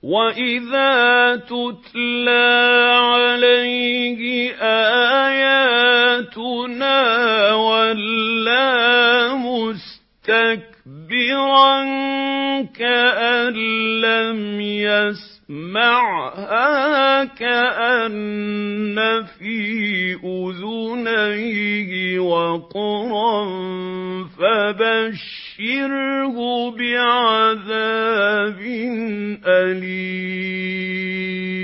وَإِذَا تُتْلَىٰ عَلَيْهِ آيَاتُنَا وَلَّىٰ مُسْتَكْبِرًا كَأَن لَّمْ يَسْمَعْهَا كَأَنَّ فِي أُذُنَيْهِ وَقْرًا فَبَشِّرْهُ بِعَذَابٍ أَلِيمٍ